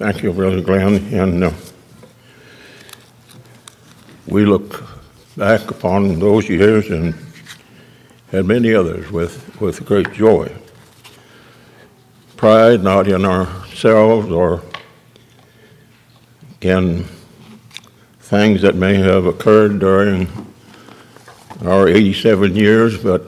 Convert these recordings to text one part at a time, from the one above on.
Thank you, Brother Glenn. And we look back upon those years and many others with great joy. Pride not in ourselves or in things that may have occurred during our 87 years, but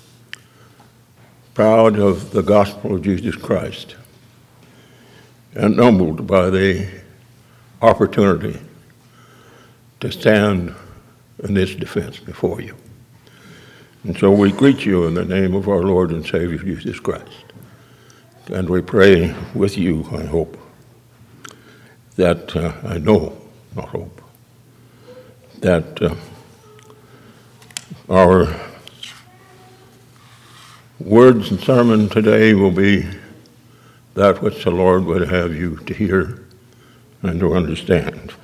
proud of the gospel of Jesus Christ and humbled by the opportunity to stand in this defense before you. And so we greet you in the name of our Lord and Savior Jesus Christ. And we pray with you, I hope, that I know, not hope, that our words and sermon today will be that which the Lord would have you to hear and to understand.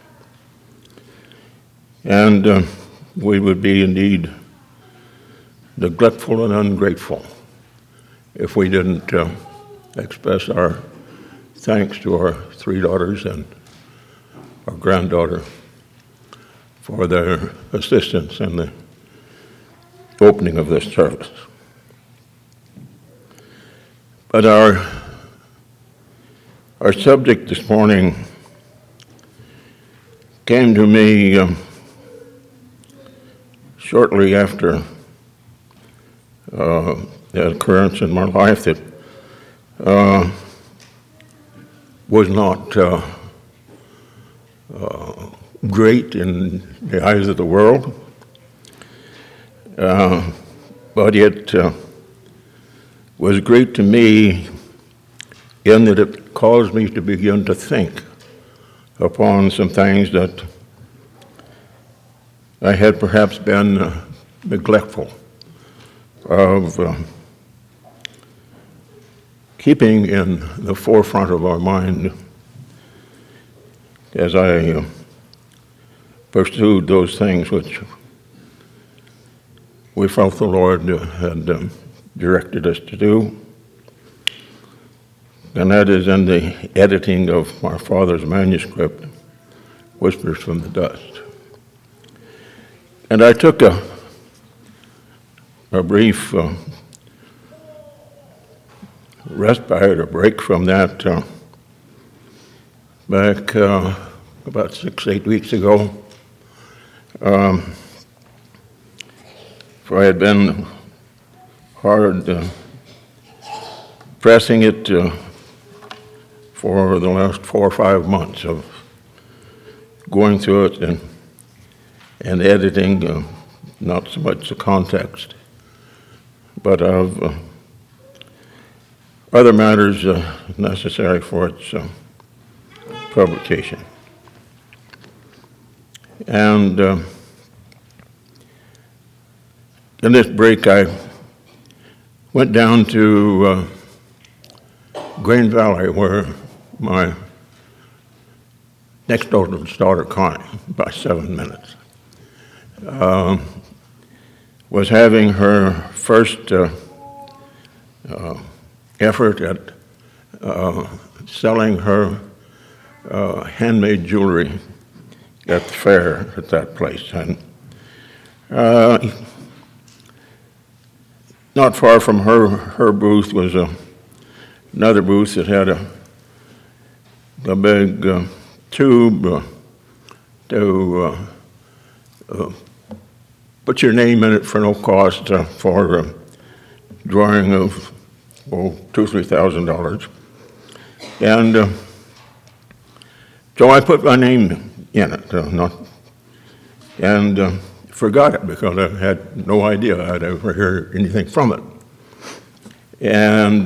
And we would be indeed neglectful and ungrateful if we didn't express our thanks to our three daughters and our granddaughter for their assistance in the opening of this service. But our subject this morning came to me shortly after an occurrence in my life that was not great in the eyes of the world, but it was great to me in that it caused me to begin to think upon some things that I had perhaps been neglectful of keeping in the forefront of our mind as I pursued those things which we felt the Lord had directed us to do. And that is in the editing of my father's manuscript, Whispers from the Dust. And I took a brief respite or break from that back about 6-8 weeks ago. For I had been hard pressing it for the last 4 or 5 months of going through it and editing, not so much the context, but of other matters necessary for its publication. And in this break, I went down to Grain Valley, where my next daughter, Connie, by 7 minutes, was having her first effort at selling her handmade jewelry at the fair at that place. And not far from her booth was another booth that had a big tube to put your name in it for no cost for drawing of $2,000-3,000. And so I put my name in it, and forgot it because I had no idea I'd ever hear anything from it. And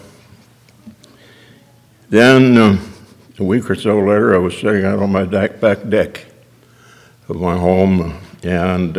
then a week or so later, I was sitting out on my back deck of my home, and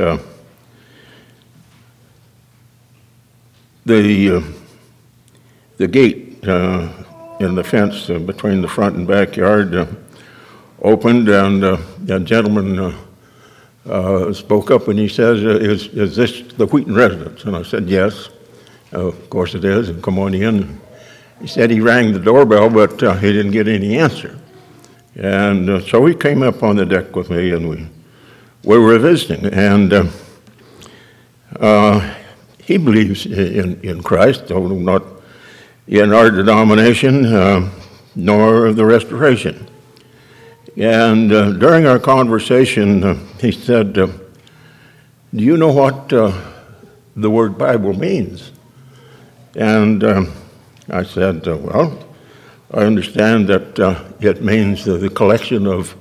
the gate in the fence between the front and backyard opened, and a gentleman spoke up, and he says, is this the Wheaton residence? And I said, yes, of course it is, and come on in. He said he rang the doorbell, but he didn't get any answer. And so he came up on the deck with me, and we were visiting. And he believes in Christ, though not in our denomination, nor the Restoration. And during our conversation, he said, do you know what the word Bible means? And I said, well, I understand that it means the collection of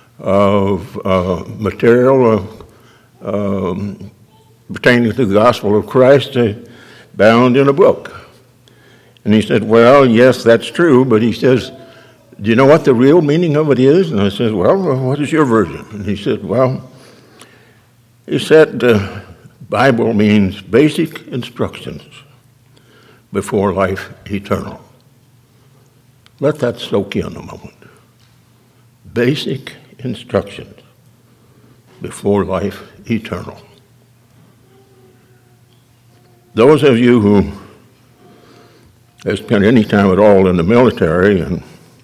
material pertaining to the gospel of Christ bound in a book. And he said, well, yes, that's true, but he says, do you know what the real meaning of it is? And I said, well, what is your version? And he said, Bible means basic instructions before life eternal. Let that soak in a moment. Basic instructions before life eternal. Those of you who have spent any time at all in the military and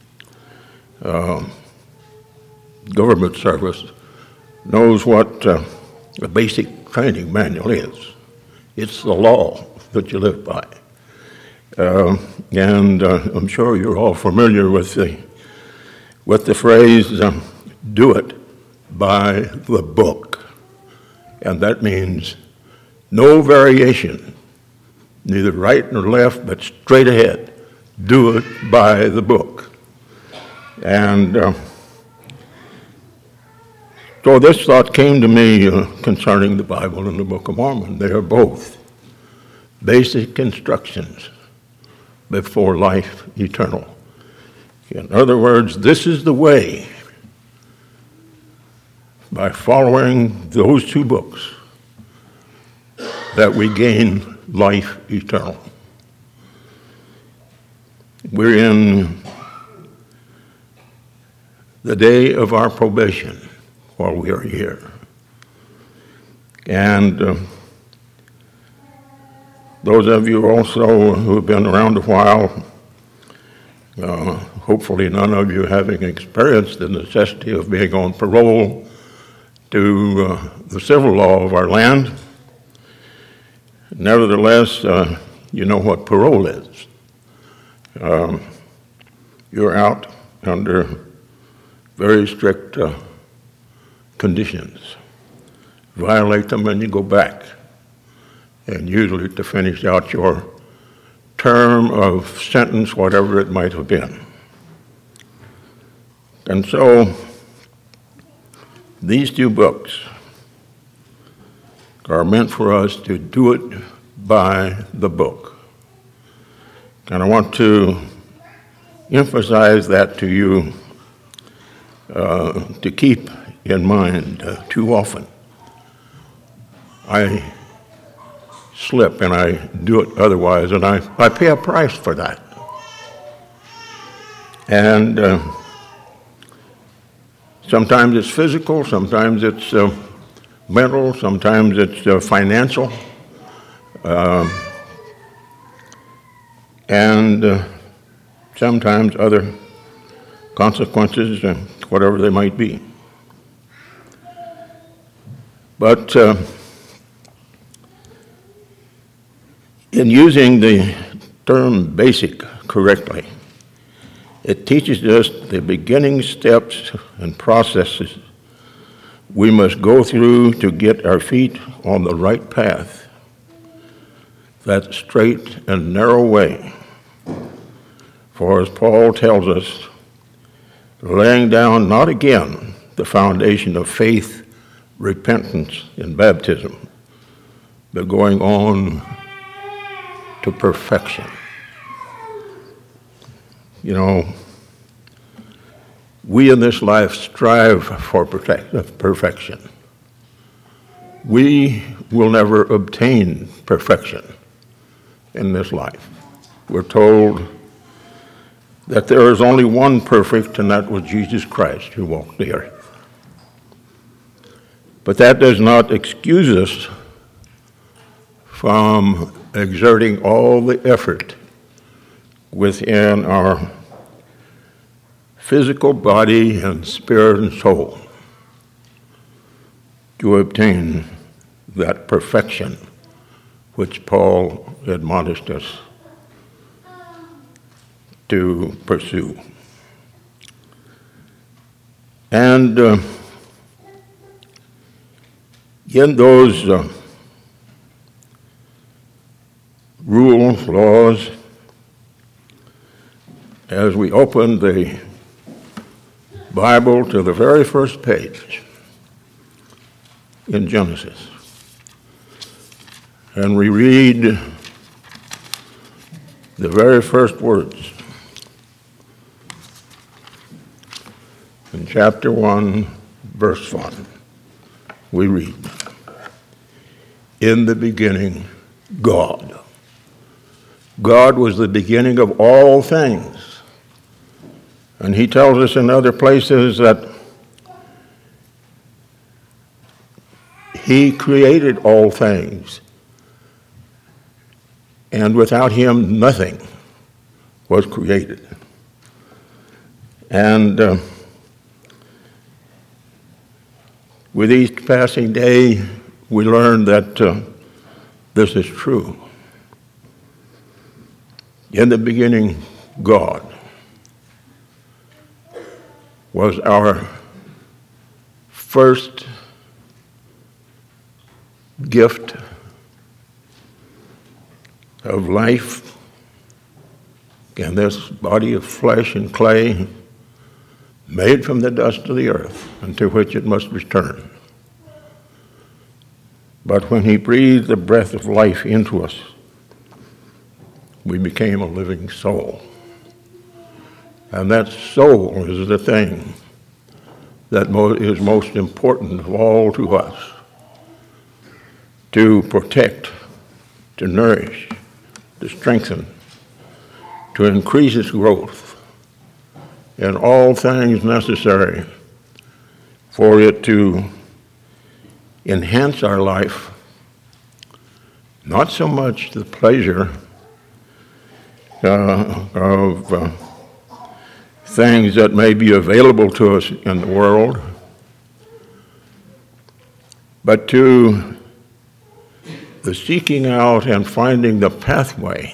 government service knows what a basic training manual is. It's the law that you live by. And I'm sure you're all familiar with the phrase, do it by the book. And that means no variation, neither right nor left, but straight ahead. Do it by the book. And so this thought came to me concerning the Bible and the Book of Mormon. They are both basic instructions before life eternal. In other words, this is the way, by following those two books, that we gain life eternal. We're in the day of our probation while we are here. And those of you also who have been around a while, hopefully none of you having experienced the necessity of being on parole to the civil law of our land. Nevertheless, you know what parole is. You're out under very strict conditions. Violate them and you go back. And usually to finish out your term of sentence, whatever it might have been. And so these two books are meant for us to do it by the book. And I want to emphasize that to you, to keep in mind. Too often I slip and I do it otherwise, and I pay a price for that. And sometimes it's physical, sometimes it's mental, sometimes it's financial, and sometimes other consequences, whatever they might be. But in using the term basic correctly, it teaches us the beginning steps and processes we must go through to get our feet on the right path, that straight and narrow way. For as Paul tells us, laying down not again the foundation of faith, repentance, and baptism, but going on to perfection. You know, we in this life strive for perfection. We will never obtain perfection in this life. We're told that there is only one perfect, and that was Jesus Christ, who walked the earth. But that does not excuse us from exerting all the effort within our physical body and spirit and soul to obtain that perfection which Paul admonished us to pursue. And in those rules, laws, as we open the Bible to the very first page in Genesis, and we read the very first words in chapter 1, verse 1, we read, "In the beginning, God." God was the beginning of all things. And he tells us in other places that he created all things. And without him, nothing was created. And with each passing day, we learn that this is true. In the beginning, God was our first gift of life in this body of flesh and clay made from the dust of the earth unto which it must return. But when he breathed the breath of life into us, we became a living soul. And that soul is the thing that is most important of all to us, to protect, to nourish, to strengthen, to increase its growth, and all things necessary for it to enhance our life, not so much the pleasure of things that may be available to us in the world, but to the seeking out and finding the pathway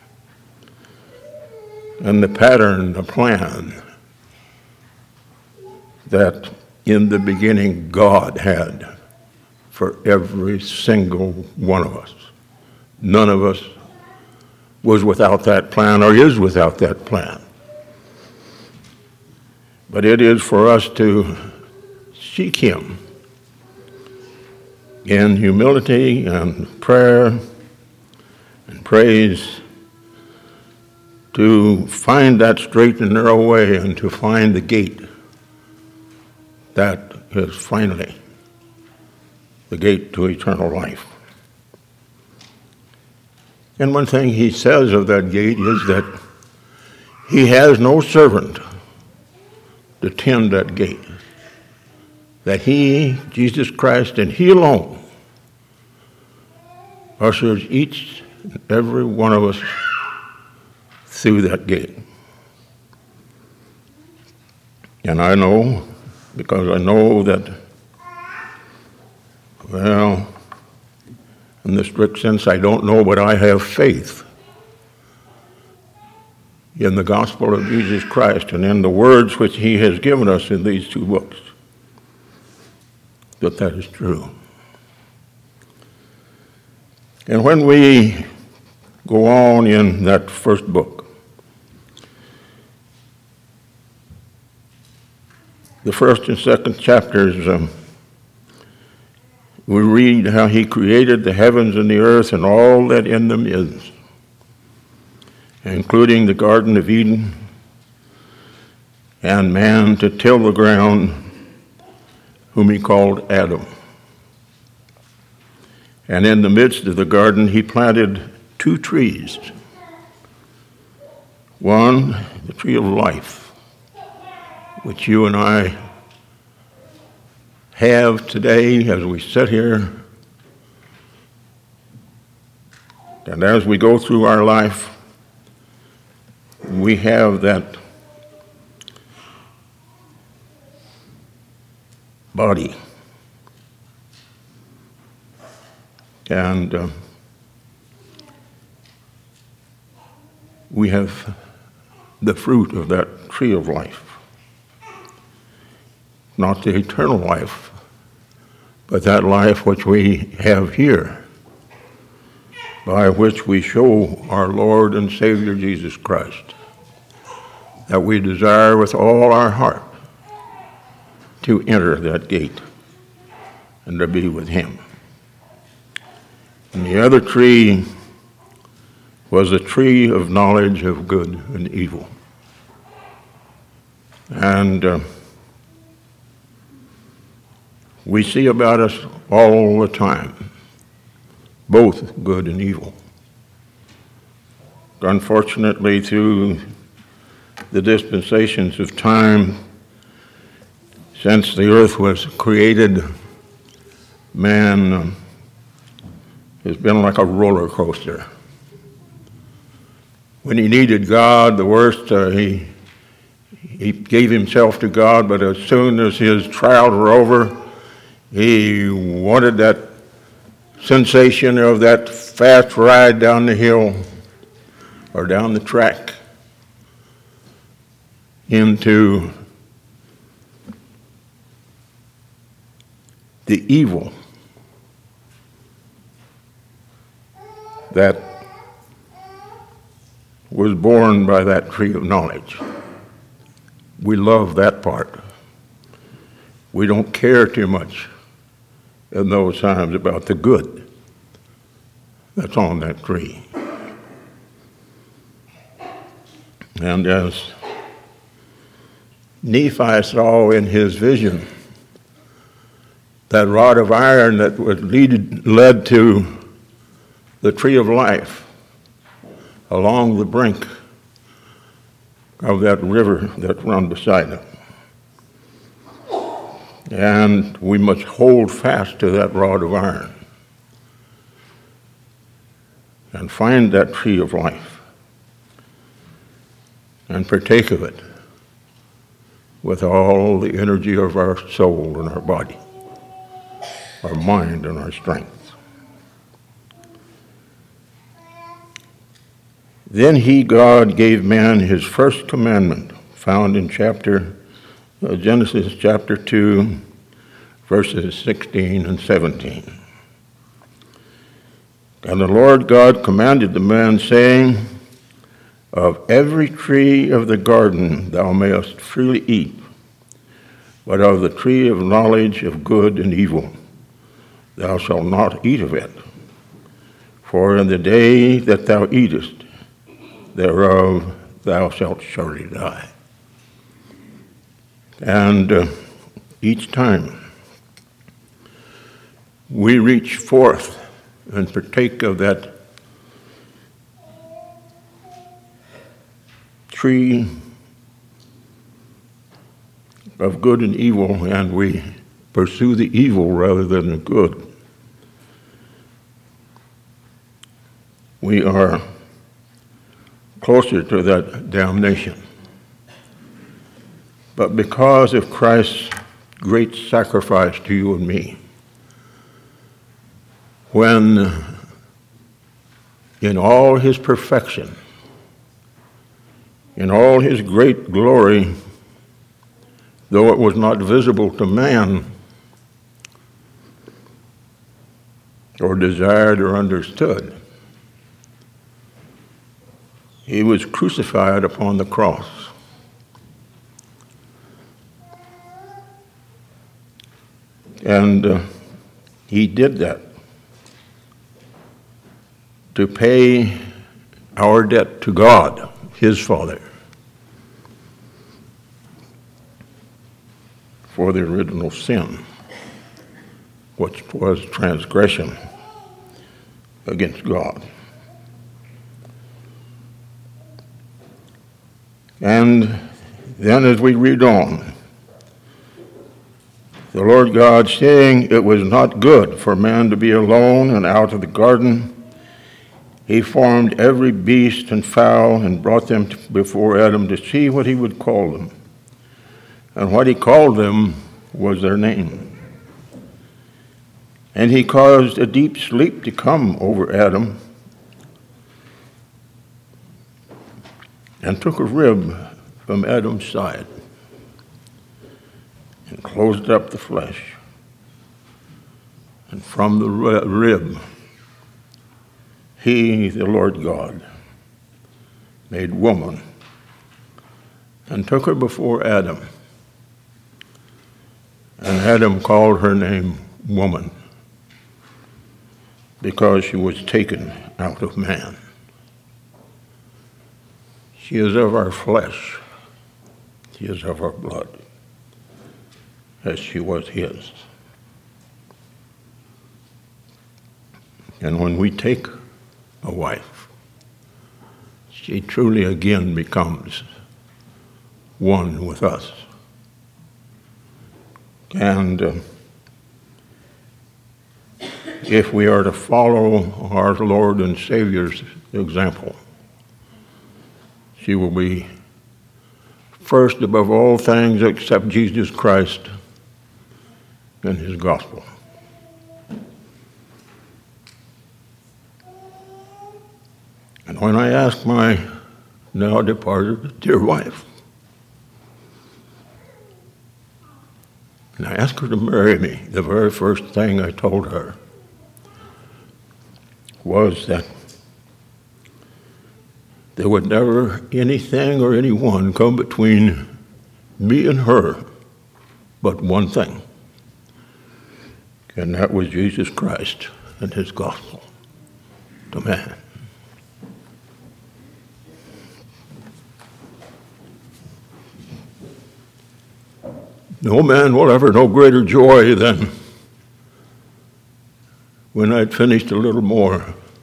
and the pattern, the plan that in the beginning God had for every single one of us. None of us was without that plan or is without that plan. But it is for us to seek him in humility and prayer and praise, to find that straight and narrow way and to find the gate that is finally the gate to eternal life. And one thing he says of that gate is that he has no servant to tend that gate. That he, Jesus Christ, and he alone ushers each and every one of us through that gate. And I know, because I know that, well, in the strict sense, I don't know, but I have faith in the gospel of Jesus Christ and in the words which he has given us in these two books, that is true. And when we go on in that first book, the first and second chapters, we read how he created the heavens and the earth and all that in them is, including the Garden of Eden, and man to till the ground, whom he called Adam. And in the midst of the garden, he planted two trees. One, the tree of life, which you and I have today as we sit here. And as we go through our life, we have that body. And we have the fruit of that tree of life. Not the eternal life, but that life which we have here, by which we show our Lord and Savior Jesus Christ that we desire with all our heart to enter that gate and to be with him. And the other tree was the tree of knowledge of good and evil. And we see about us all the time, both good and evil. Unfortunately, through the dispensations of time, since the earth was created, man has been like a roller coaster. When he needed God the worst, he gave himself to God, but as soon as his trials were over, he wanted that sensation of that fast ride down the hill or down the track into the evil that was born by that tree of knowledge. We love that part. We don't care too much in those times about the good that's on that tree. And as Nephi saw in his vision, that rod of iron that was led to the tree of life along the brink of that river that runs beside it. And we must hold fast to that rod of iron and find that tree of life and partake of it with all the energy of our soul and our body, our mind and our strength. Then God gave man his first commandment, found in Genesis chapter 2, verses 16 and 17. And the Lord God commanded the man, saying, of every tree of the garden thou mayest freely eat, but of the tree of knowledge of good and evil thou shalt not eat of it. For in the day that thou eatest thereof thou shalt surely die. And each time we reach forth and partake of that tree of good and evil, and we pursue the evil rather than the good, we are closer to that damnation. But because of Christ's great sacrifice to you and me, when in all his perfection, in all his great glory, though it was not visible to man or desired or understood, he was crucified upon the cross. And he did that to pay our debt to God, his Father, for the original sin, which was transgression against God. And then as we read on, the Lord God saying it was not good for man to be alone, and out of the garden he formed every beast and fowl and brought them before Adam to see what he would call them. And what he called them was their name. And he caused a deep sleep to come over Adam, and took a rib from Adam's side and closed up the flesh. And from the rib, he, the Lord God, made woman and took her before Adam. And Adam called her name woman, because she was taken out of man. She is of our flesh. She is of our blood, as she was his. And when we take a wife, she truly again becomes one with us. And if we are to follow our Lord and Savior's example, she will be first above all things except Jesus Christ and his gospel. And when I asked my now departed dear wife, and I asked her to marry me, the very first thing I told her was that there would never anything or anyone come between me and her but one thing, and that was Jesus Christ and his gospel to man. No man will ever know greater joy than when I'd finished a little more.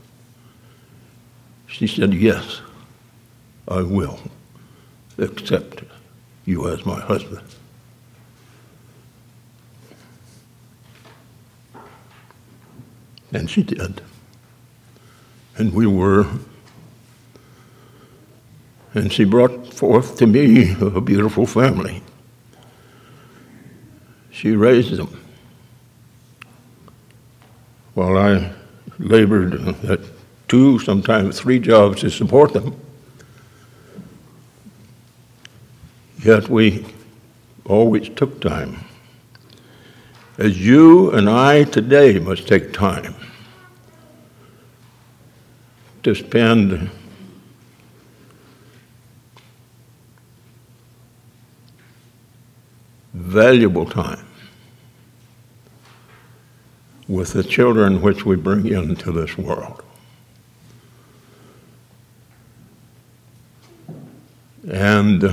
She said, yes, I will accept you as my husband. And she did. And we were. And she brought forth to me a beautiful family. She raised them while I labored at 2, sometimes 3 jobs to support them. Yet we always took time, as you and I today must take time to spend valuable time with the children which we bring into this world. And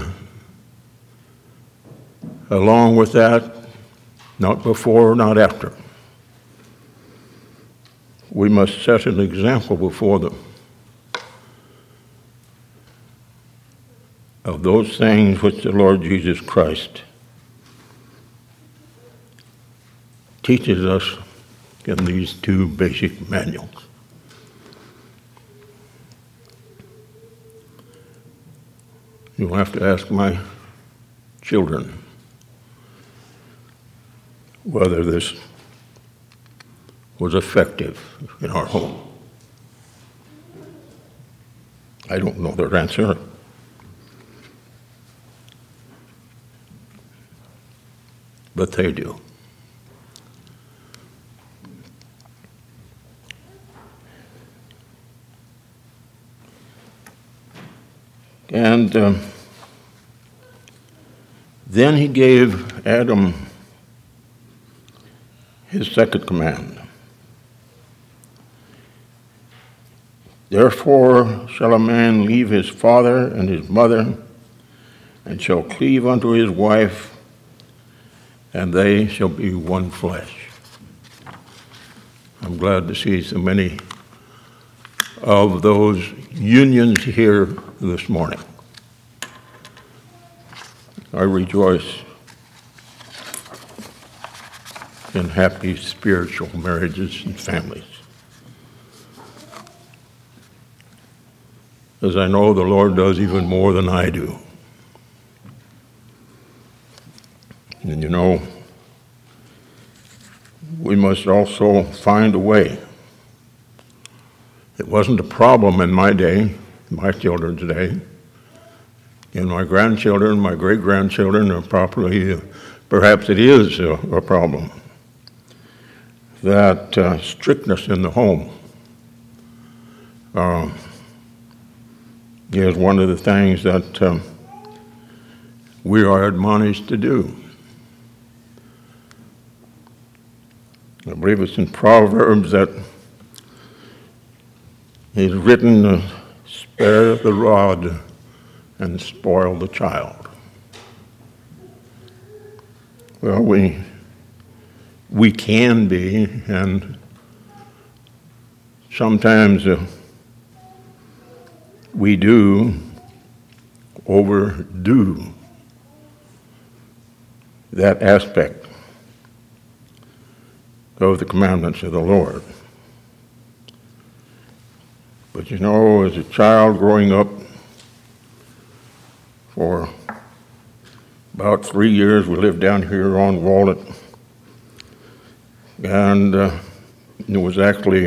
along with that, not before, not after, we must set an example before them of those things which the Lord Jesus Christ teaches us in these 2 basic manuals. You'll have to ask my children whether this was effective in our home. I don't know their answer. But they do. And then he gave Adam his second command. Therefore shall a man leave his father and his mother, and shall cleave unto his wife, and they shall be one flesh. I'm glad to see so many of those unions here this morning. I rejoice in happy spiritual marriages and families, as I know the Lord does even more than I do. And you know, we must also find a way. It wasn't a problem in my day, my children's day. In my grandchildren, my great-grandchildren, or probably, perhaps it is a problem. That strictness in the home is one of the things that we are admonished to do. I believe it's in Proverbs that is written, spare the rod and spoil the child. Well, we can be, and sometimes we do overdo that aspect of the commandments of the Lord. But as a child growing up, for about 3 years, we lived down here on Walnut, and it was actually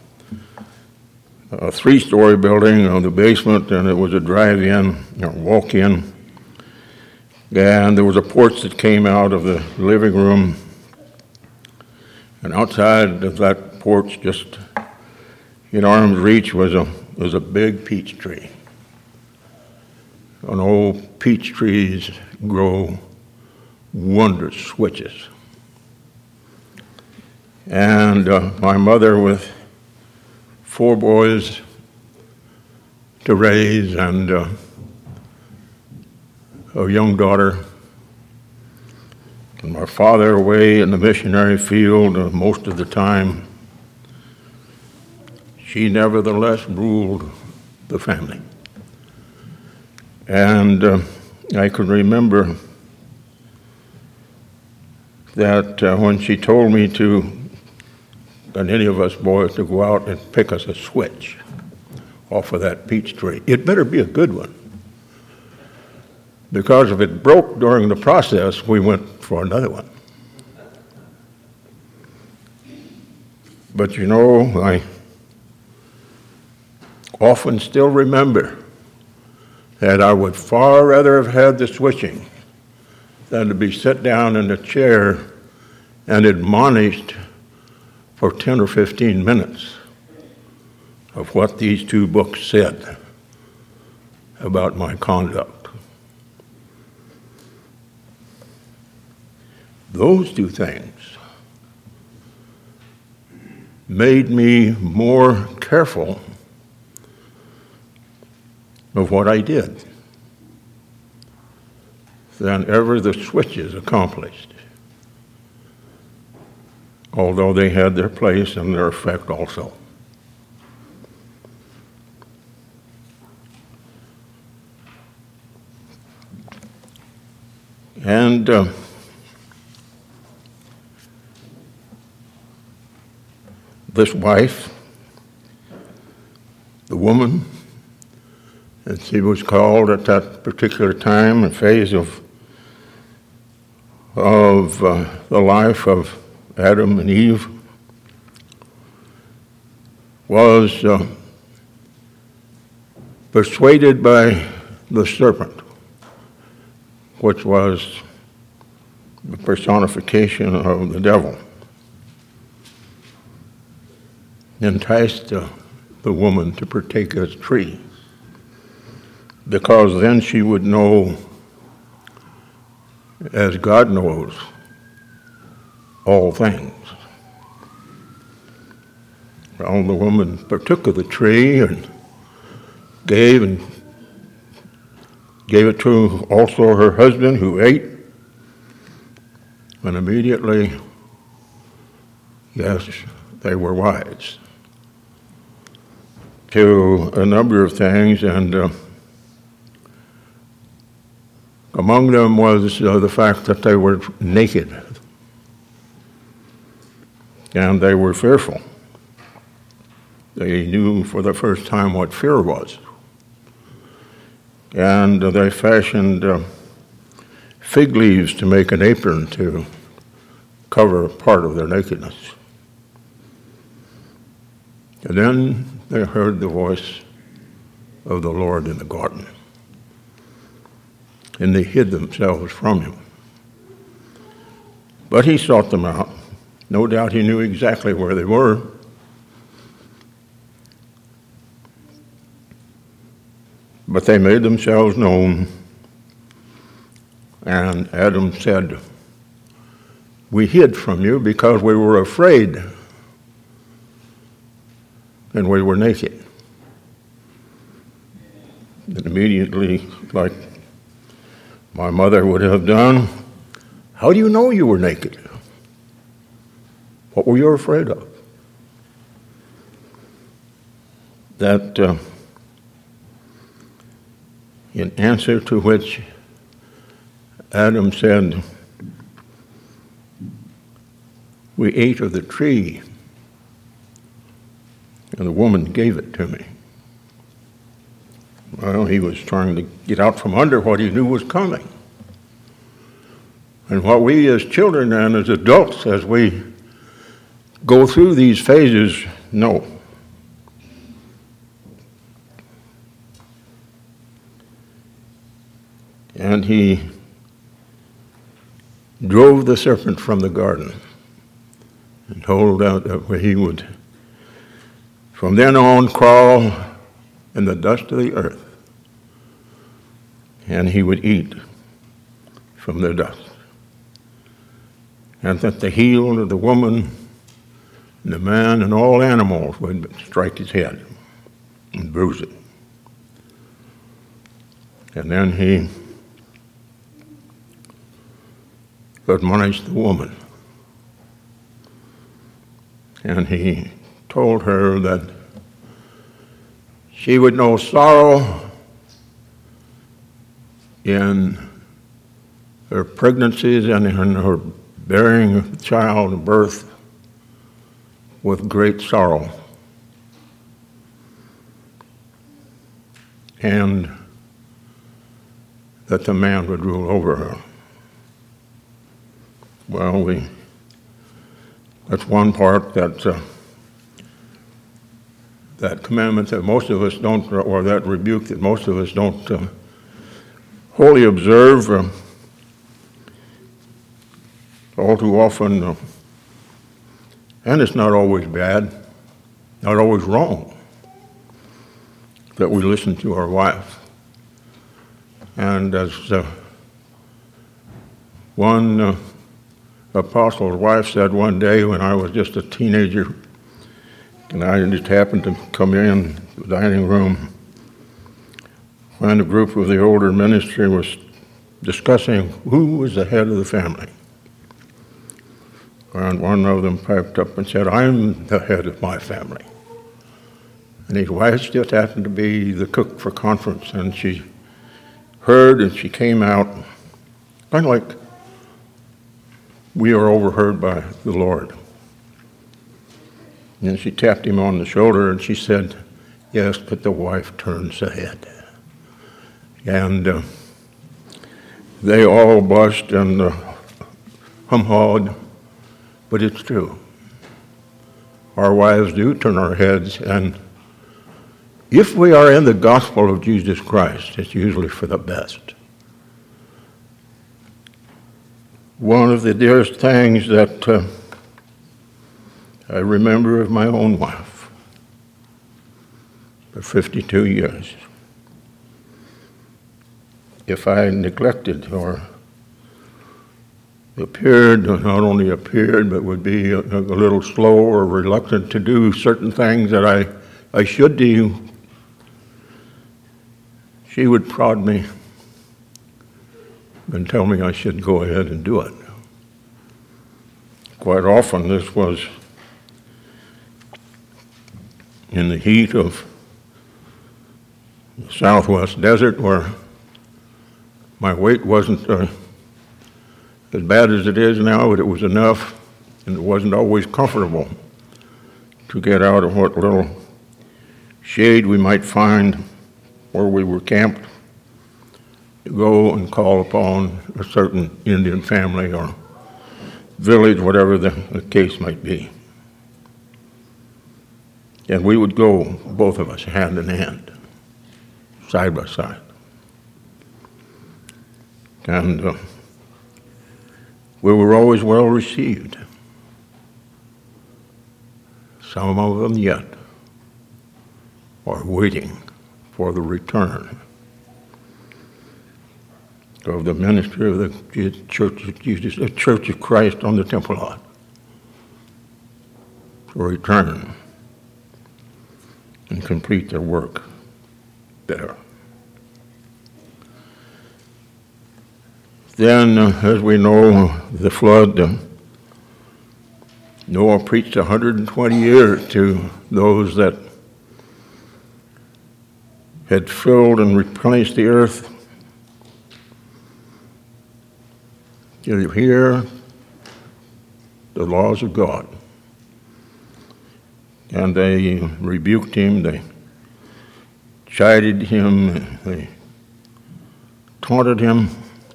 a 3-story building on the basement, and it was a drive-in, walk-in, and there was a porch that came out of the living room, and outside of that porch, just in arm's reach, was a big peach tree. And old peach trees grow wondrous switches. And my mother, with 4 boys to raise and a young daughter, and my father away in the missionary field most of the time, she nevertheless ruled the family. And I can remember that when she told me and any of us boys, to go out and pick us a switch off of that peach tree, it better be a good one. Because if it broke during the process, we went for another one. But I often still remember that I would far rather have had the switching than to be set down in a chair and admonished for 10 or 15 minutes of what these 2 books said about my conduct. Those 2 things made me more careful of what I did than ever the switches accomplished, although they had their place and their effect also. And this wife, the woman, and she was called at that particular time and phase of the life of Adam and Eve, was persuaded by the serpent, which was the personification of the devil, enticed the woman to partake of the tree, because then she would know, as God knows, all things. Well, the woman partook of the tree and gave it to also her husband, who ate, and immediately, yes, they were wise to a number of things, and among them was the fact that they were naked, and they were fearful. They knew for the first time what fear was. And they fashioned fig leaves to make an apron to cover part of their nakedness. And then they heard the voice of the Lord in the garden, and they hid themselves from him. But he sought them out. No doubt he knew exactly where they were. But they made themselves known, and Adam said, "We hid from you because we were afraid, and we were naked." And immediately, like my mother would have done, "How do you know you were naked? What were you afraid of?" That in answer to which Adam said, "We ate of the tree, and the woman gave it to me." Well, he was trying to get out from under what he knew was coming. And what we as children and as adults, as we go through these phases, know. And he drove the serpent from the garden and told out that he would from then on crawl in the dust of the earth, and he would eat from the dust. And that the heel of the woman and the man and all animals would strike his head and bruise it. And then he admonished the woman. And he told her that she would know sorrow in her pregnancies and in her bearing a child and birth with great sorrow. And that the man would rule over her. Well, that's one part that commandment that most of us don't, or that rebuke that most of us don't wholly observe. All too often, and it's not always bad, not always wrong, that we listen to our wife. And as one apostle's wife said one day when I was just a teenager, and I just happened to come in the dining room when a group of the older ministry was discussing who was the head of the family. And one of them piped up and said, "I'm the head of my family." And his wife just happened to be the cook for conference, and she heard and she came out, kind of like we are overheard by the Lord. And she tapped him on the shoulder and she said, "Yes, but the wife turns the head." And they all blushed and hum-hawed, but it's true. Our wives do turn our heads, and if we are in the gospel of Jesus Christ, it's usually for the best. One of the dearest things that I remember of my own wife for 52 years, if I neglected or not only appeared, but would be a little slow or reluctant to do certain things that I should do, she would prod me and tell me I should go ahead and do it. Quite often this was in the heat of the Southwest desert where my weight wasn't as bad as it is now, but it was enough, and it wasn't always comfortable to get out of what little shade we might find where we were camped to go and call upon a certain Indian family or village, whatever the case might be. And we would go, both of us, hand in hand, side by side. And we were always well received. Some of them yet are waiting for the return of the ministry of the Church of Jesus, the Church of Christ on the Temple lot, to return and complete their work there. Then, as we know, the flood, Noah preached 120 years to those that had filled and replenished the earth. You hear the laws of God. And they rebuked him, they chided him, they taunted him.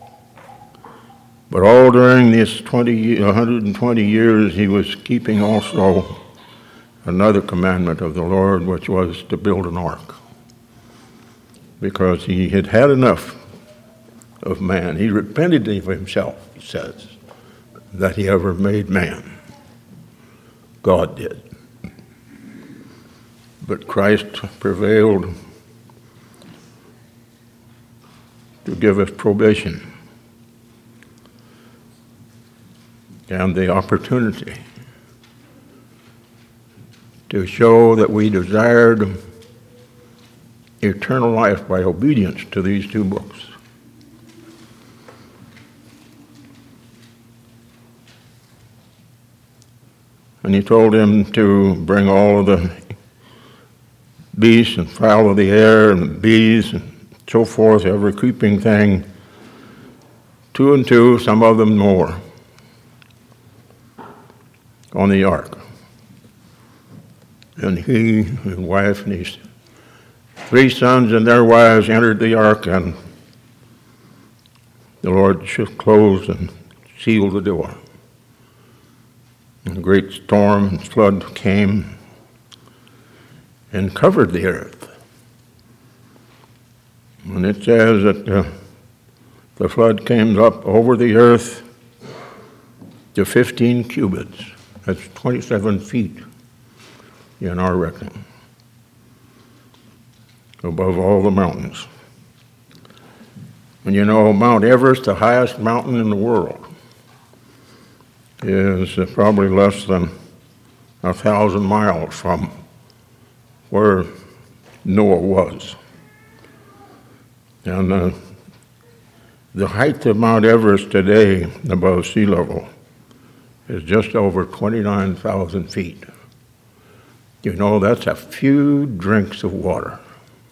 But all during this 120 years, he was keeping also another commandment of the Lord, which was to build an ark. Because he had had enough of man. He repented of himself, he says, that he ever made man. God did. But Christ prevailed to give us probation and the opportunity to show that we desired eternal life by obedience to these two books. And he told him to bring all of the beasts and fowl of the air and the bees and so forth, every creeping thing, 2 and 2, some of them more, on the ark. And he, his wife, and his 3 sons and their wives entered the ark, and the Lord closed and sealed the door. And a great storm and flood came and covered the earth. And it says that the flood came up over the earth to 15 cubits. That's 27 feet in our reckoning, above all the mountains. And you know, Mount Everest, the highest mountain in the world, is probably less than 1,000 miles from where Noah was. And the height of Mount Everest today above sea level is just over 29,000 feet. You know, that's a few drinks of water.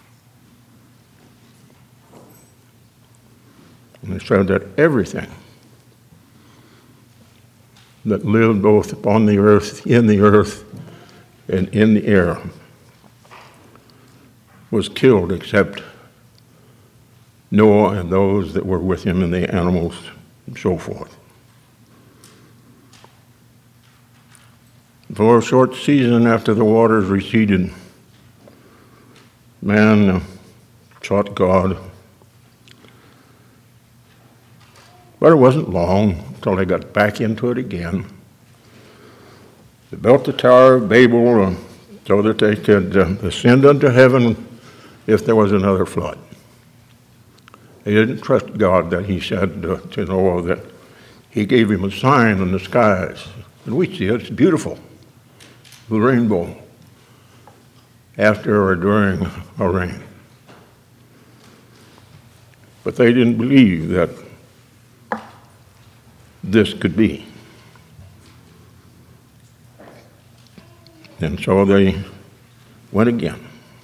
And they said that everything that lived both upon the earth, and in the air was killed except Noah and those that were with him and the animals and so forth. For a short season after the waters receded, man sought God. But it wasn't long until they got back into it again. They built the Tower of Babel so that they could ascend unto heaven if there was another flood. They didn't trust God that he said to Noah that he gave him a sign in the skies. And we see it, it's beautiful, the rainbow, after or during a rain. But they didn't believe that this could be. And so they went again.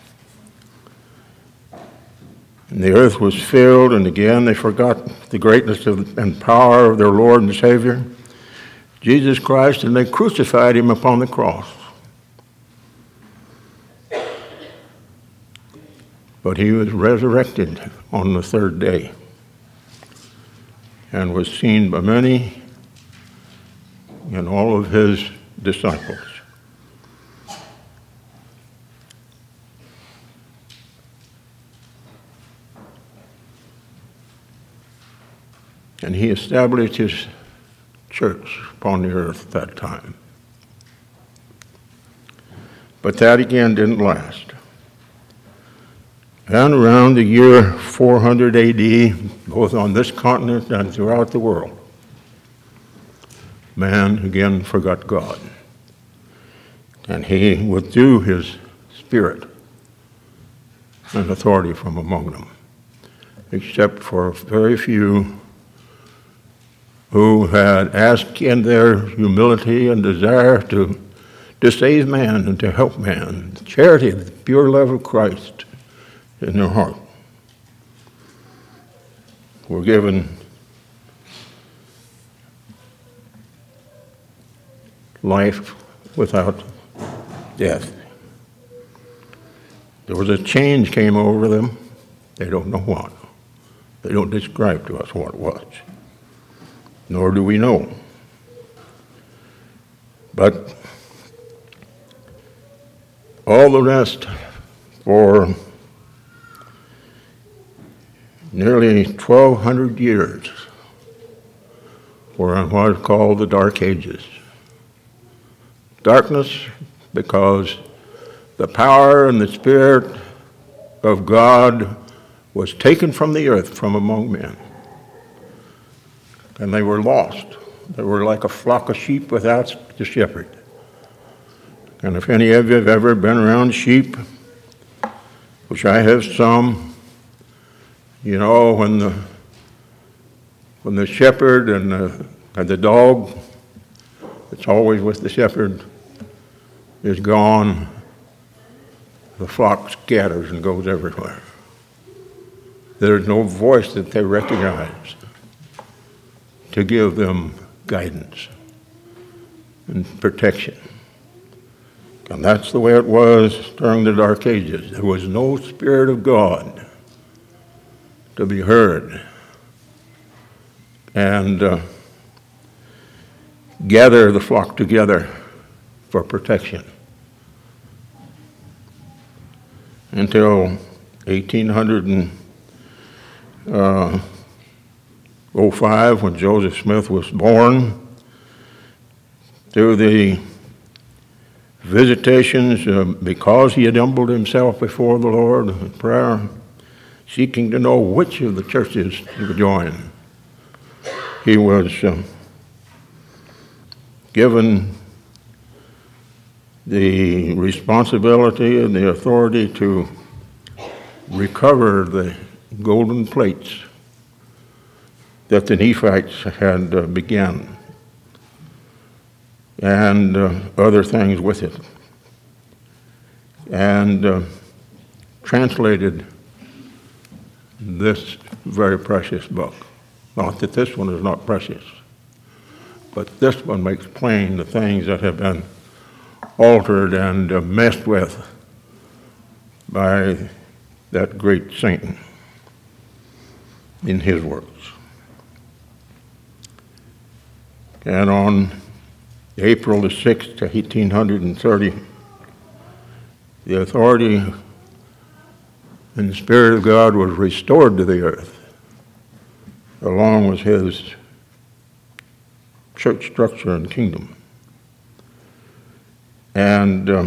And the earth was filled, and again they forgot the greatness and power of their Lord and Savior, Jesus Christ, and they crucified him upon the cross. But he was resurrected on the 3rd day and was seen by many and all of his disciples. And he established his church upon the earth at that time. But that again didn't last. And around the year 400 AD, both on this continent and throughout the world, man again forgot God. And he withdrew his spirit and authority from among them, except for very few who had asked in their humility and desire to save man and to help man, the charity, the pure love of Christ in their heart. Were given life without death. There was a change came over them. They don't know what. They don't describe to us what it was. Nor do we know. But all the rest for nearly 1,200 years were on what is called the Dark Ages. Darkness because the power and the Spirit of God was taken from the earth, from among men. And they were lost. They were like a flock of sheep without the shepherd. And if any of you have ever been around sheep, which I have some, you know, when the shepherd and the dog, it's always with the shepherd, is gone, the flock scatters and goes everywhere. There's no voice that they recognize to give them guidance and protection. And that's the way it was during the Dark Ages. There was no Spirit of God to be heard and gather the flock together for protection. Until 1805, when Joseph Smith was born, through the visitations, because he had humbled himself before the Lord in prayer, seeking to know which of the churches he would join. He was given the responsibility and the authority to recover the golden plates that the Nephites had begun, and other things with it, and translated this very precious book. Not that this one is not precious, but this one makes plain the things that have been altered and messed with by that great Satan in his works. And on April the 6th, 1830, the authority and the Spirit of God was restored to the earth, along with his church structure and kingdom. And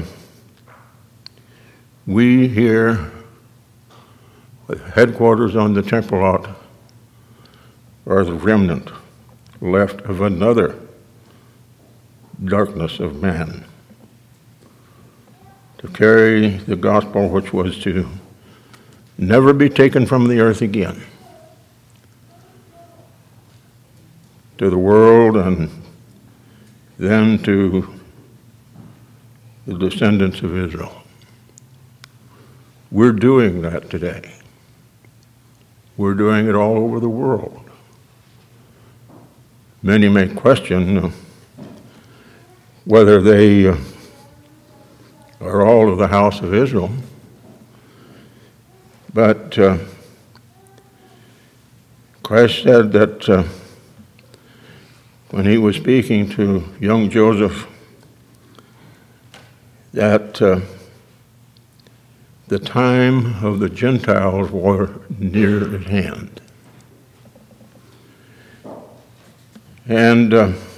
we here, with headquarters on the Temple lot, are the remnant left of another darkness of man, to carry the gospel which was to never be taken from the earth again, to the world and then to the descendants of Israel. We're doing that today. We're doing it all over the world. Many may question whether they are all of the house of Israel, but Christ said that when he was speaking to young Joseph that the time of the Gentiles were near at hand. And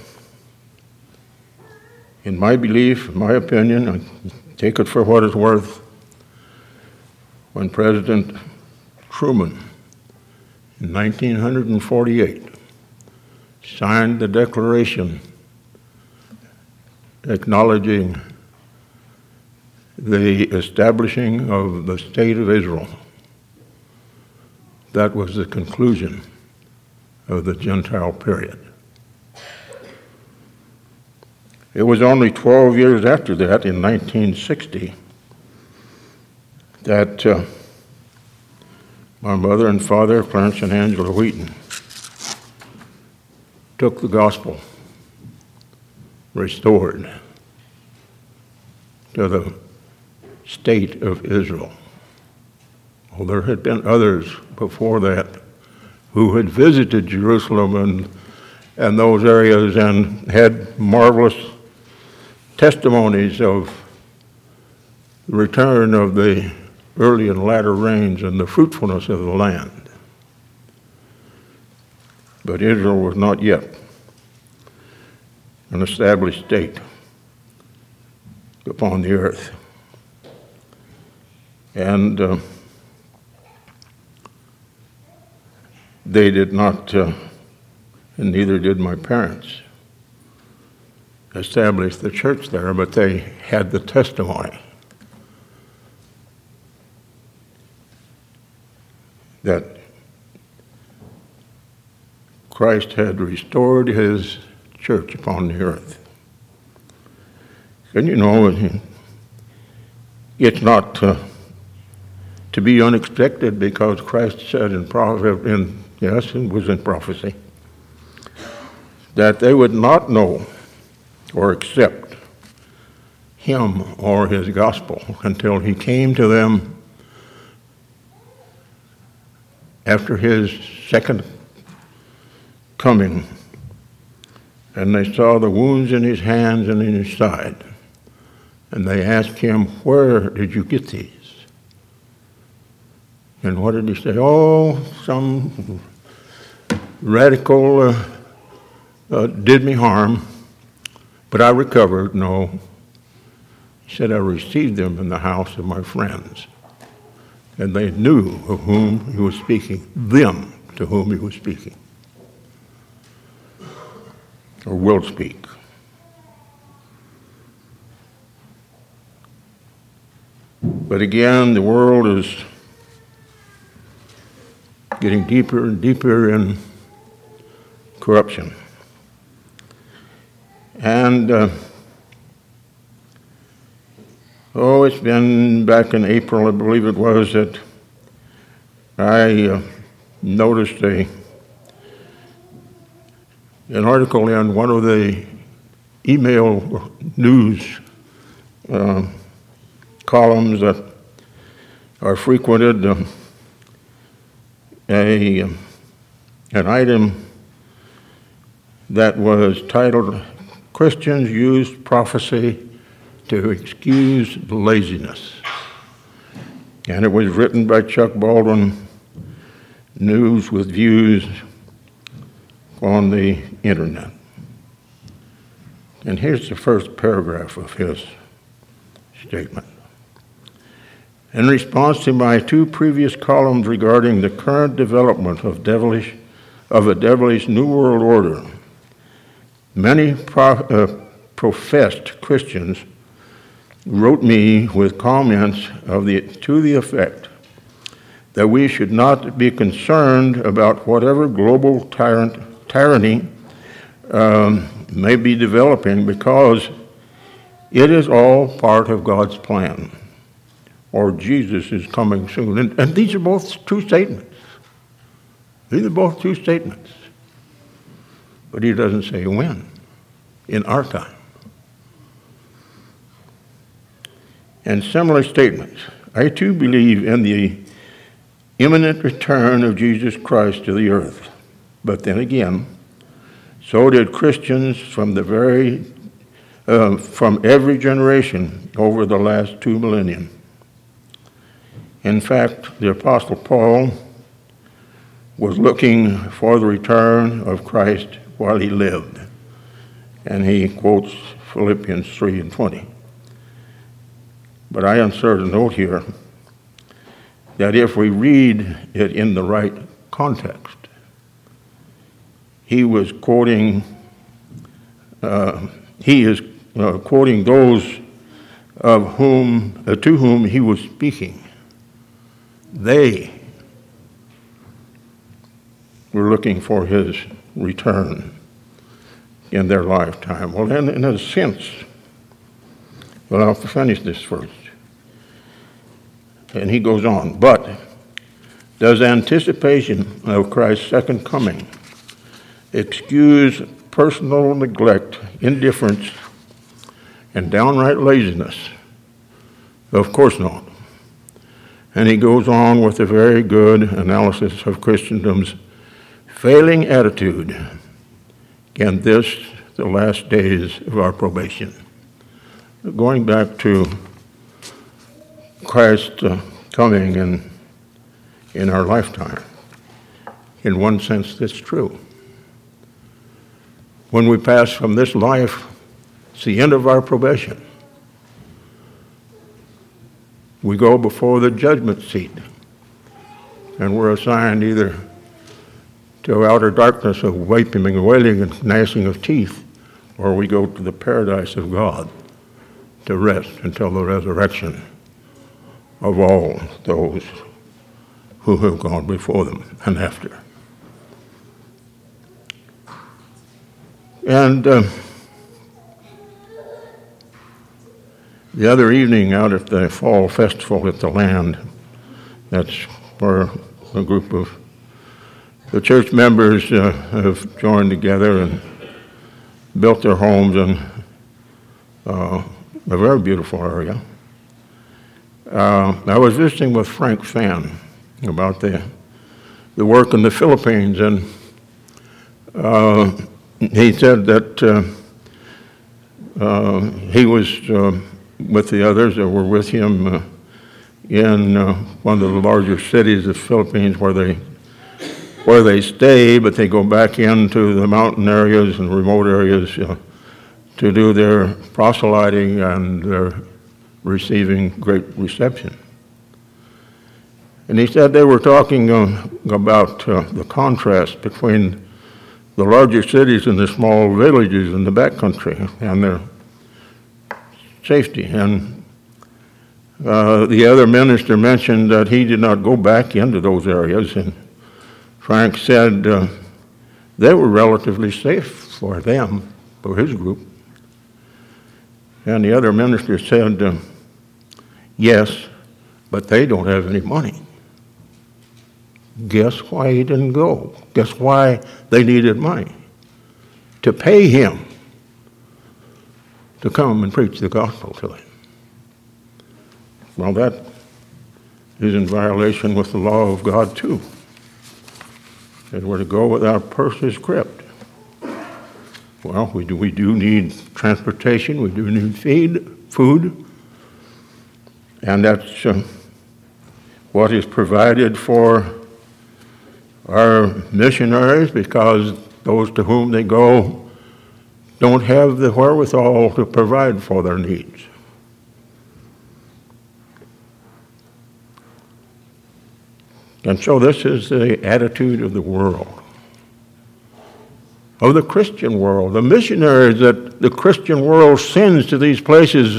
in my belief, in my opinion, I take it for what it's worth, when President Truman in 1948 signed the Declaration acknowledging the establishing of the State of Israel, that was the conclusion of the Gentile period. It was only 12 years after that, in 1960, that my mother and father, Clarence and Angela Wheaton, took the gospel, restored to the state of Israel. Well, there had been others before that who had visited Jerusalem and those areas and had marvelous testimonies of the return of the early and latter rains and the fruitfulness of the land. But Israel was not yet an established state upon the earth. And they did not, and neither did my parents, establish the church there, but they had the testimony that Christ had restored his church upon the earth. And you know, it's not to be unexpected, because Christ said in prophecy, that they would not know or accept him or his gospel until he came to them after his second coming, and they saw the wounds in his hands and in his side, and they asked him, "Where did you get these?" And what did he say? "Oh, some radical did me harm, but I recovered." No. He said, "I received them in the house of my friends." And they knew of whom he was speaking, them to whom he was speaking, or will speak. But again, the world is getting deeper and deeper in corruption. And it's been back in April, I believe it was, that I noticed an article in one of the email news columns that are frequented, an item that was titled, "Christians Use Prophecy to Excuse Laziness." And it was written by Chuck Baldwin, news with views on the internet. And here's the first paragraph of his statement. "In response to my two previous columns regarding the current development of a devilish New World Order, many professed Christians wrote me with comments to the effect that we should not be concerned about whatever global tyranny may be developing, because it is all part of God's plan, or Jesus is coming soon." And these are both true statements. These are both true statements. But he doesn't say when, in our time. And similar statements. "I too believe in the imminent return of Jesus Christ to the earth. But then again, So did Christians from every generation over the last 2 millennia. In fact, the Apostle Paul was looking for the return of Christ while he lived. And he quotes Philippians 3:20. But I insert a note here that if we read it in the right context, he is quoting those to whom he was speaking. They were looking for his return in their lifetime. Well, in a sense, I'll finish this first. And he goes on, but does anticipation of Christ's second coming excuse personal neglect, indifference, and downright laziness? Of course not. And he goes on with a very good analysis of Christendom's failing attitude in this, the last days of our probation. Going back to Christ coming in our lifetime, in one sense that's true. When we pass from this life, it's the end of our probation. We go before the judgment seat, and we're assigned either to outer darkness of weeping and wailing and gnashing of teeth, or we go to the paradise of God to rest until the resurrection of all those who have gone before them and after. And the other evening out at the fall festival at the Land, that's where a group of the church members have joined together and built their homes in a very beautiful area. I was visiting with Frank Fan about the work in the Philippines, and he said that he was with the others that were with him in one of the larger cities of the Philippines where they stay, but they go back into the mountain areas and remote areas to do their proselyting, and they're receiving great reception. And he said they were talking about the contrast between the larger cities and the small villages in the backcountry and their safety. And the other minister mentioned that he did not go back into those areas, and Frank said they were relatively safe for them, for his group. And the other minister said, yes, but they don't have any money. Guess why he didn't go? Guess why they needed money? To pay him to come and preach the gospel to them. Well, that is in violation with the law of God, too. That we're to go with our purses gripped. Well, we do need transportation, we do need food, and that's what is provided for our missionaries, because those to whom they go don't have the wherewithal to provide for their needs. And so this is the attitude of the world, of the Christian world. The missionaries that the Christian world sends to these places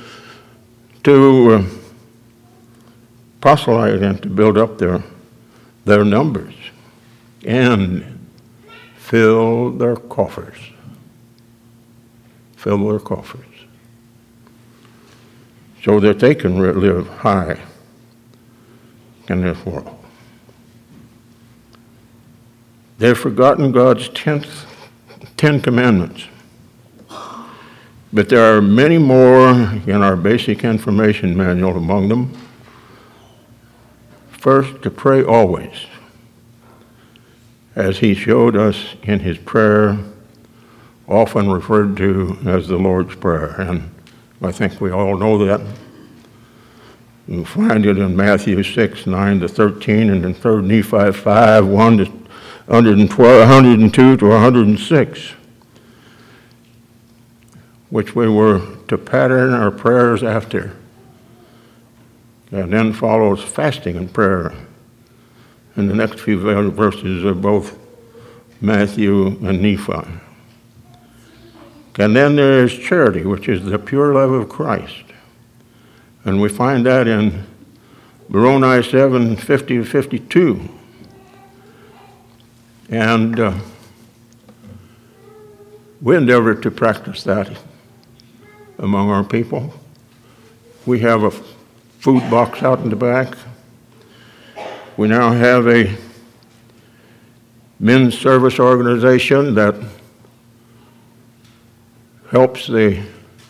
to proselyte and to build up their numbers and fill their coffers. Fill their coffers so that they can live high in this world. They've forgotten God's 10 commandments. But there are many more in our basic information manual among them. First, to pray always, as he showed us in his prayer often referred to as the Lord's Prayer, and I think we all know that. You find it in Matthew 6, 9 to 13, and in 3 Nephi 5, 1 to 102 to 106, which we were to pattern our prayers after. And then follows fasting and prayer in the next few verses of both Matthew and Nephi. And then there is charity, which is the pure love of Christ. And we find that in Moroni 7, 50 to 52. And we endeavor to practice that among our people. We have a food box out in the back. We now have a men's service organization that helps the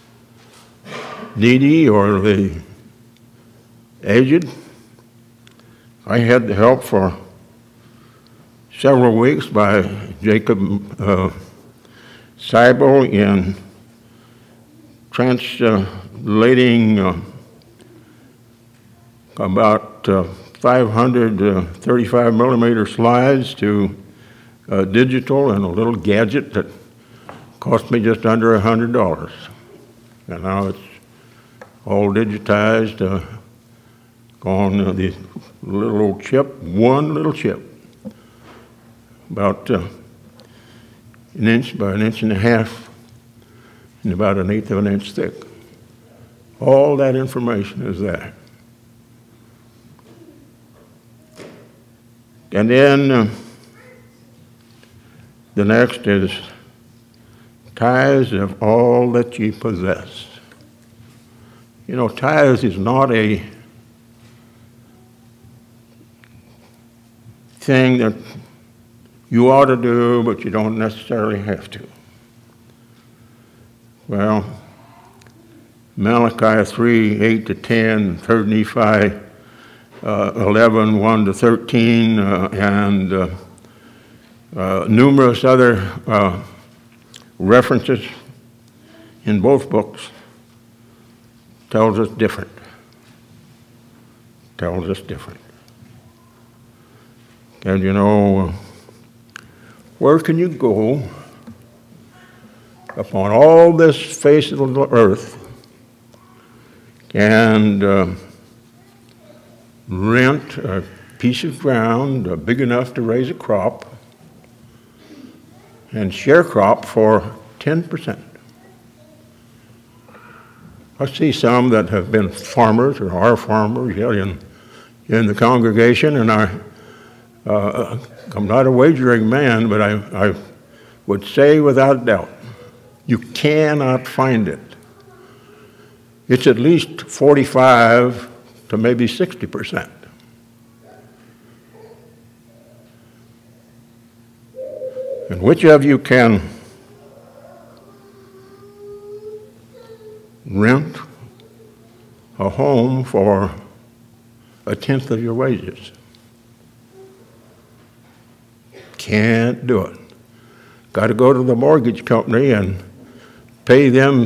needy or the aged. I had the help for several weeks by Jacob Seibel in translating about 500 35 millimeter slides to digital and a little gadget that cost me just under $100. And now it's all digitized, on the little old chip, one little chip, about an inch by an inch and a half, and about 1/8 of an inch thick. All that information is there. And then the next is tithes of all that ye possess. You know, tithes is not a thing that you ought to do, but you don't necessarily have to. Well, Malachi 3, 8 to 10, 3 Nephi 11, 1 to 13, and numerous other references in both books tells us different. Tells us different. And you know, where can you go upon all this face of the earth and rent a piece of ground big enough to raise a crop and sharecrop for 10%? I see some that have been farmers or are farmers yet in the congregation, and I'm not a wagering man, but I would say without doubt, you cannot find it. It's at least 45 to maybe 60%. And which of you can rent a home for 1/10 of your wages? Can't do it. Got to go to the mortgage company and pay them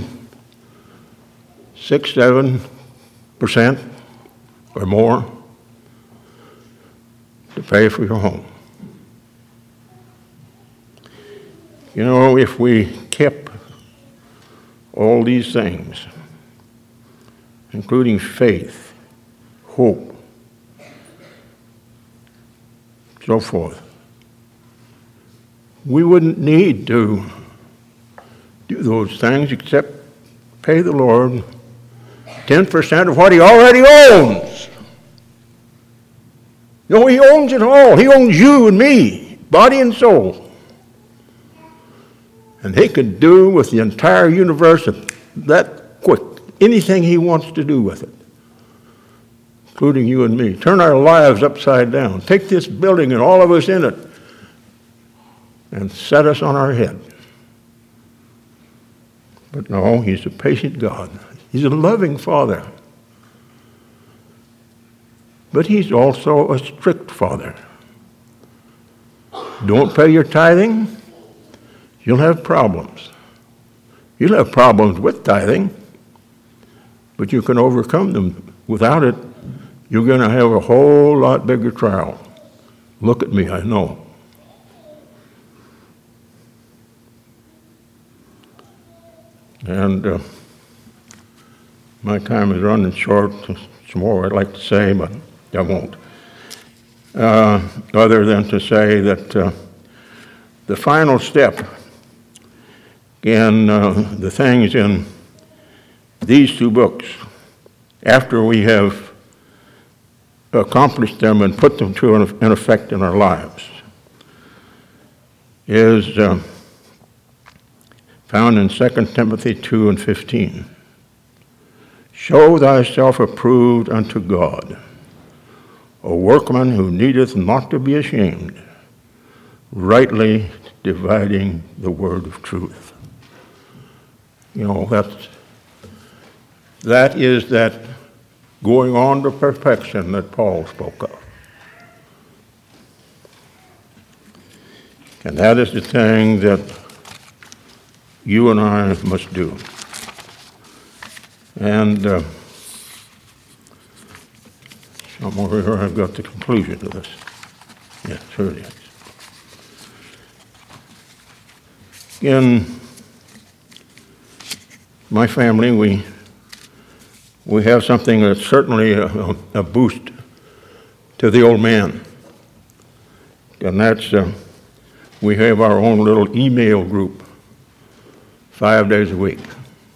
6-7% or more to pay for your home. You know, if we kept all these things, including faith, hope, so forth, we wouldn't need to do those things except pay the Lord 10% of what he already owns. You know, he owns it all. He owns you and me, body and soul. And he could do with the entire universe that quick anything he wants to do with it, including you and me. Turn our lives upside down. Take this building and all of us in it and set us on our head. But no, he's a patient God. He's a loving Father. But he's also a strict Father. Don't pay your tithing, you'll have problems. You'll have problems with tithing, but you can overcome them. Without it, you're going to have a whole lot bigger trial. Look at me, I know. And my time is running short. There's some more I'd like to say, but I won't. Other than to say that the final step in the things in these two books, after we have accomplished them and put them to an effect in our lives, is found in 2 Timothy 2:15. Show thyself approved unto God, a workman who needeth not to be ashamed, rightly dividing the word of truth. You know, that is that going on to perfection that Paul spoke of. And that is the thing that you and I must do. And somewhere here I've got the conclusion to this. Yes, here it is. In my family, we have something that's certainly a boost to the old man. And that's, we have our own little email group 5 days a week.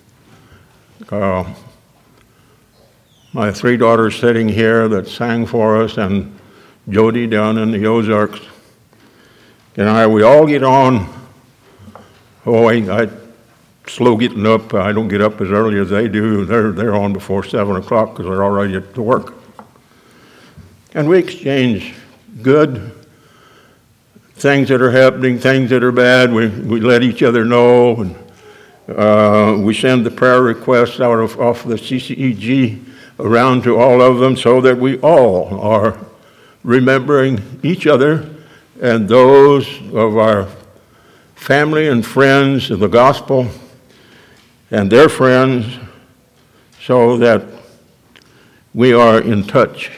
My three daughters sitting here that sang for us, and Jody down in the Ozarks, and we all get on. Oh, I slow getting up. I don't get up as early as they do. They're on before 7 o'clock because they're already at to work. And we exchange good things that are happening, things that are bad. We let each other know, and we send the prayer requests out off the CCEG around to all of them so that we all are remembering each other and those of our family and friends of the gospel and their friends, so that we are in touch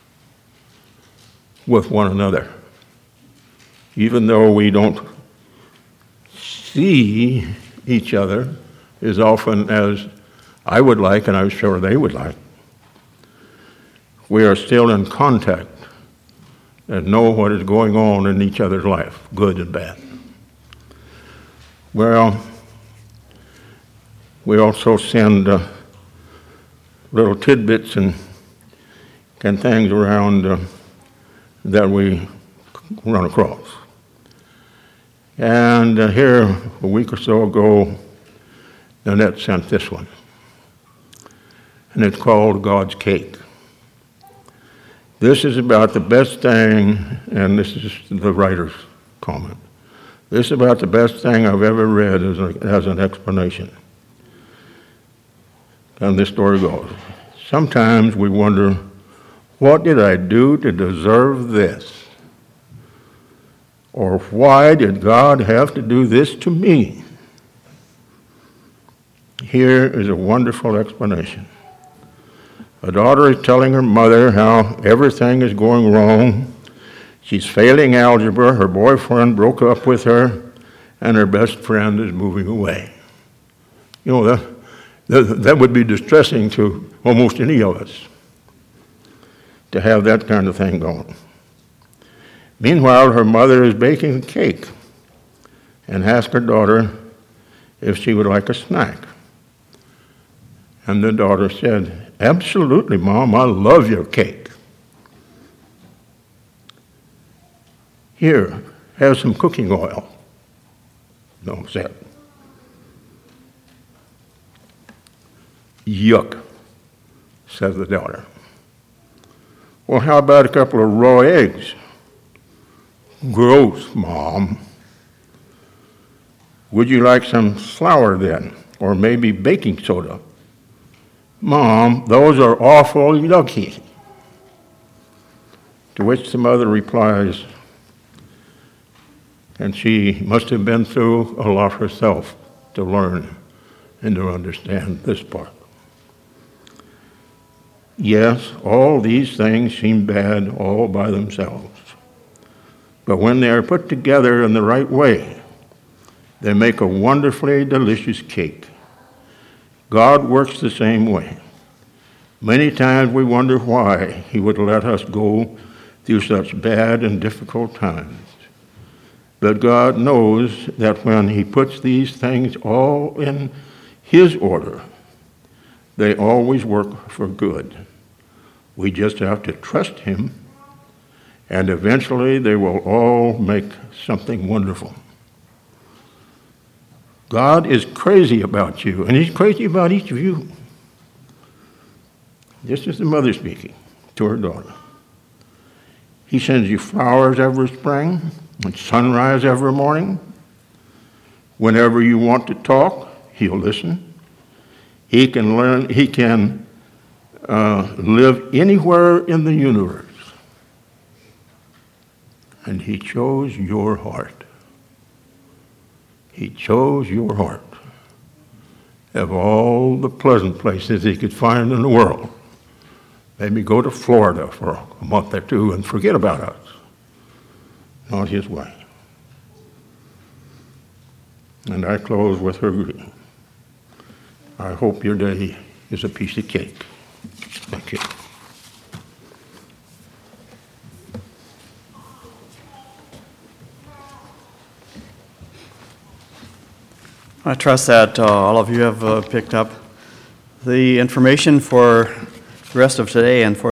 with one another. Even though we don't see each other as often as I would like, and I'm sure they would like, we are still in contact and know what is going on in each other's life, good and bad. Well, we also send little tidbits and things around that we run across. And here, a week or so ago, Annette sent this one. And it's called God's Cake. This is about the best thing, and this is the writer's comment. This is about the best thing I've ever read as an explanation. And this story goes. Sometimes we wonder, what did I do to deserve this? Or why did God have to do this to me? Here is a wonderful explanation. A daughter is telling her mother how everything is going wrong. She's failing algebra, her boyfriend broke up with her, and her best friend is moving away. You know, that would be distressing to almost any of us, to have that kind of thing going. Meanwhile, her mother is baking a cake and asked her daughter if she would like a snack. And the daughter said, "Absolutely, Mom, I love your cake. Here, have some cooking oil." No, said. "Yuck," says the daughter. "Well, how about a couple of raw eggs?" "Gross, Mom." "Would you like some flour then, or maybe baking soda?" "Mom, those are awful yucky." To which the mother replies, and she must have been through a lot herself to learn and to understand this part. Yes, all these things seem bad all by themselves. But when they are put together in the right way, they make a wonderfully delicious cake. God works the same way. Many times we wonder why He would let us go through such bad and difficult times. But God knows that when He puts these things all in His order, they always work for good. We just have to trust Him, and eventually they will all make something wonderful. God is crazy about you, and He's crazy about each of you. This is the mother speaking to her daughter. He sends you flowers every spring and sunrise every morning. Whenever you want to talk, He'll listen. He can learn. He can live anywhere in the universe. And He chose your heart. He chose your heart. Of all the pleasant places He could find in the world, maybe go to Florida for a month or two and forget about us. Not His way. And I close with her greeting. I hope your day is a piece of cake. Thank you. I trust that all of you have picked up the information for the rest of today and for